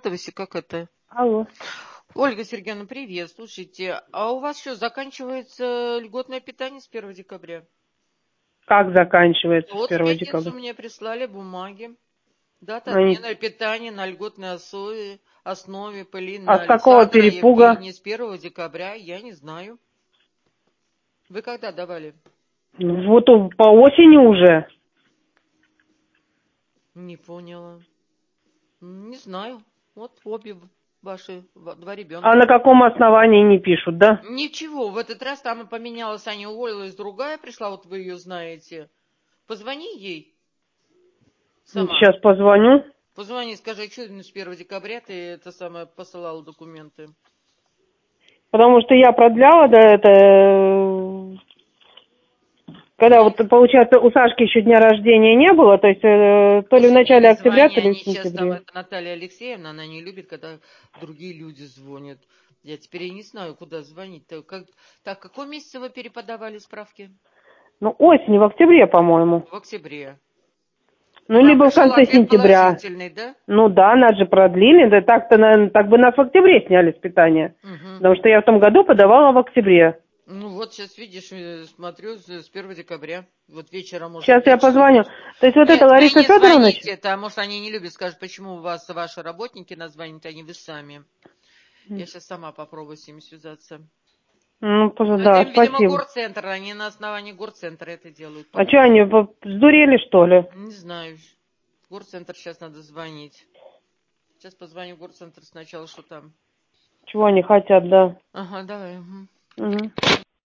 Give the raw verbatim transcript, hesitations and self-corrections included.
догадывайся, как это. Алло. Ольга Сергеевна, привет. Слушайте, а у вас что, заканчивается льготное питание с первого декабря? Как заканчивается с Вот в первого пятницу декабря? мне прислали бумаги. Дата Они... отмены питания на льготной основе, основе А Полина с какого Александра перепуга? Евгения с первого декабря, я не знаю. Вы когда давали? Ну, вот у- по осени уже. Не поняла. Не знаю. Вот обе ваши в- два ребенка. А на каком основании не пишут, да? Ничего, в этот раз там и поменялась, Аня уволилась, другая пришла, вот вы ее знаете. Позвони ей сама. Сейчас позвоню. Позвони, скажи, что с первого декабря ты это самое посылала документы. Потому что я продляла, да, это... э, Когда Ну, вот, получается, у Сашки еще дня рождения не было, то есть э, то ли в Господи, начале не октября, звони, то ли в они сейчас там, сентябре. это Наталья Алексеевна, она не любит, когда другие люди звонят. Я теперь и не знаю, куда звонить-то. Как... Так, какой месяц вы переподавали справки? Ну, осенью, в октябре, по-моему. В октябре. Ну, И вам либо в пришел конце ответ сентября. положительный, да? Ну да, нас же продлили, да так-то, наверное, так бы нас в октябре сняли с питания. Угу. Потому что я в том году подавала в октябре. Ну вот сейчас видишь, э, смотрю с с первого декабря. Вот вечером, может, Сейчас я пять часов позвоню. вечера. То есть вот это Нет, вы Лариса не Федоровна? звоните, это, может, они не любят, скажут, почему у вас ваши работники назвонят, а не вы сами. Я сейчас сама попробую с ними связаться. Ну, Ну, поза- это да, им, видимо, спасибо. горцентр, они на основании горцентра это делают, А что, походу. они в- сдурели, что ли? Не знаю. В горцентр сейчас надо звонить. Сейчас позвоню в горцентр сначала, что там. Чего они хотят, да. Ага, давай. Угу. Угу.